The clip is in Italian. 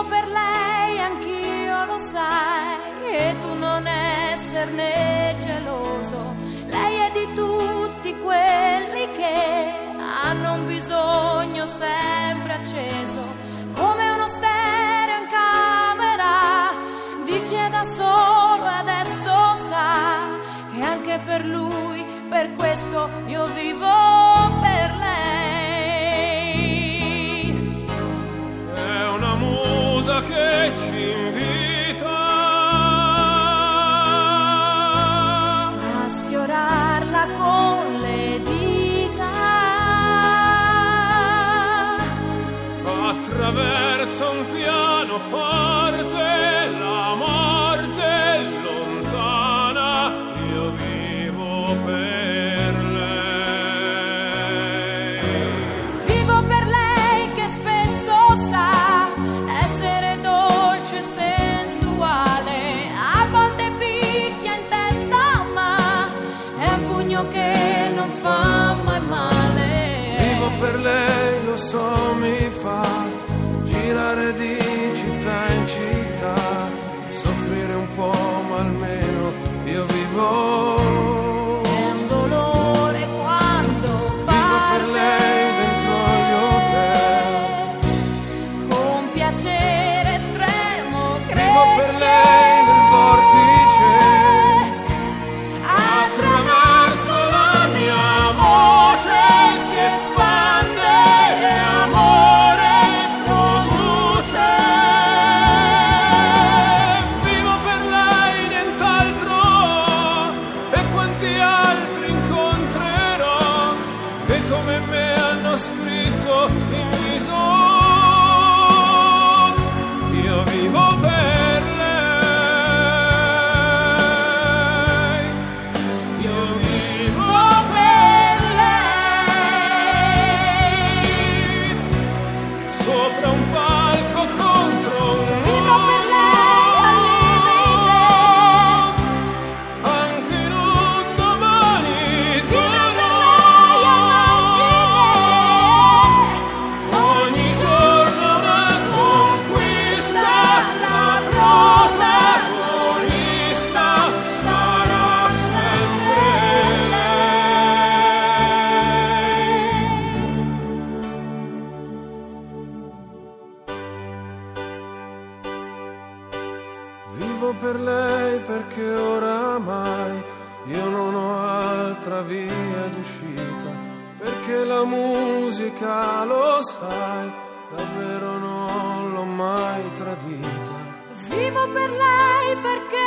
Vivo per lei, anch'io lo sai, e tu non esserne geloso. Lei è di tutti quelli che hanno un bisogno sempre acceso, come uno stereo in camera di chi è da solo e adesso sa che anche per lui, per questo io vivo per lei. È una musa che ci invita a sfiorarla con le dita, attraverso un pianoforte, la morte lontana, io vivo per lei. Vivo per lei che spesso sa essere dolce e sensuale, a volte picchia in testa ma è un pugno che non fa mai male. Vivo per lei, lo so, mi fa girare di città in città, soffrire un po' ma almeno io vivo. È un dolore quando Vivo per lei dentro agli hotel, con piacere estremo cresce. vivo per lei nel vortice, Attraverso La mia voce si espande e amore produce. Vivo per lei, nient'altro, e quanti altri incontrerò che come me hanno scritto in viso. Io vivo per lei. Io vivo per lei. sopra un palco contro un Vivo per lei al limite. anche in un domani Vivo per d'oro. lei a margine. Ogni giorno una conquista, la protagonista sarà sempre vivo per lei perché oramai io non ho altra via d'uscita, perché la musica, lo sai, davvero non l'ho mai tradita. Vivo per lei perché